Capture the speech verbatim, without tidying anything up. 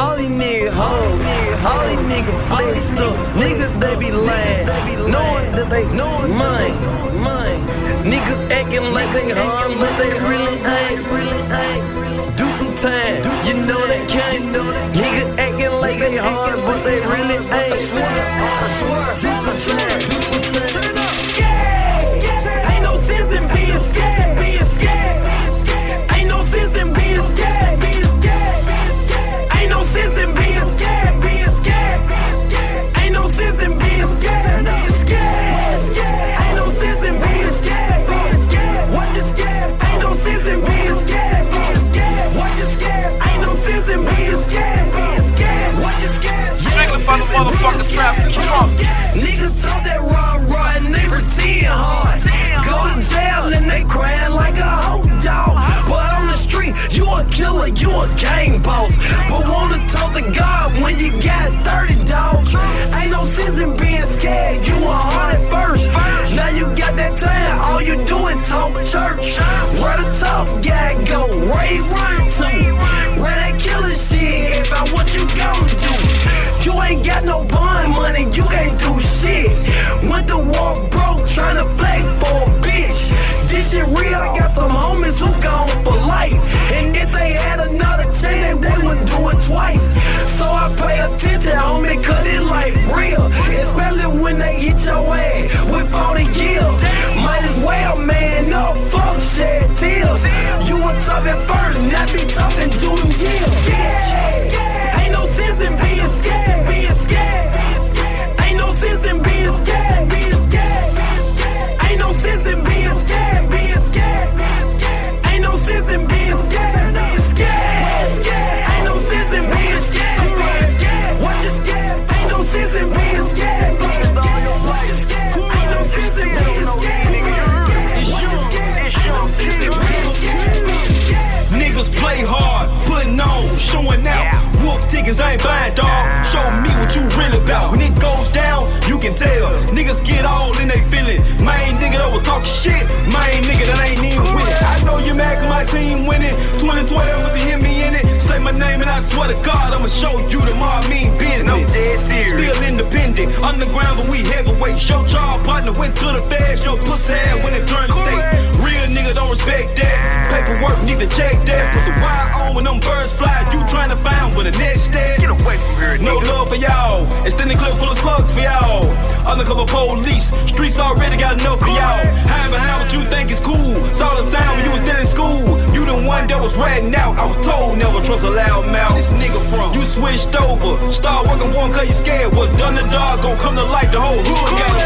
All these niggas hold, all these niggas flexed up. Niggas they be lying, knowing that they knowing mine, mine. Niggas acting like they hard, but they really ain't, really ain't. Do some time, you know they can't. Niggas acting like they hard, but they really ain't. I swear, I swear. Do some time, do some time. Scared, ain't no sense in being scared, being scared. Ain't no sense in being scared, being scared. Ain't no sense in being scared, being scared. Ain't no sense in being scared, being scared. Ain't no sense in being scared, being scared. What you scared? Ain't no sense in being scared, being scared. What you scared? Ain't no sense in being scared, being scared. What you scared? Strictly for the motherfucking traps in the trunk. Niggas talk that raw raw and they pretend hard. Go to jail and they crying like a hoe dog. But on the street, you a killer, you a gang boss. But wanna talk to God when you got thirty dogs. Ain't no sense in being scared, you a heart first. Now you got that time, all you do is talk church. Where the tough guy go, where he run to? Where that killer shit, if I what you gon' do? You ain't got no bond money, you can't do shit. Went to war broke, tryna flag for a bitch. This shit real, I got some homies who gone for life. And if they had another chance, they would do it twice. So I pay attention, homie, cause it life real. Especially when they hit your ass with forty years. Might as well man up, fuck shed tears. You were tough at first, now be tough and do them years. Scared, ain't no sense in being scared, being scared. Ain't no sense in being scared, being scared. Ain't no sense in being scared, being scared. Ain't no sense in being scared, being scared. Ain't no sense in being scared, being scared. What you scared? Ain't no sense in being scared, being scared. What you scared? Ain't no sense in being scared, being scared. What you scared? Ain't no sense in being scared, being scared. Niggas play hard, putting on, showing out. Wolf tickets, I ain't buying, dawg. Show me what you really about. When it goes down, you can tell. Niggas get all in they feelin'. Main nigga that was talking shit. Main nigga that ain't even with it. I know you mad cause my team winning. twenty twelve, to hear me in it. Say my name and I swear to God, I'ma show you tomorrow I mean business. No dead serious. Still independent, underground but we heavyweight. Your job partner went to the feds. Your pussy ass when it turned state. Real nigga don't respect that. Paperwork need to check that. Put the wire on when them birds fly. You tryna find where the next step. Get away from here, nigga. No love for y'all. Extended clip full of slugs for y'all. Undercover police. Streets already got enough for y'all. Hide behind what you think is cool. Saw the sound when you was still in school. You the one that was ratting out. I was told never trust a loud mouth. This nigga from you switched over. Start working for him cause you scared. What's done to dog gon' come to life. The whole hood got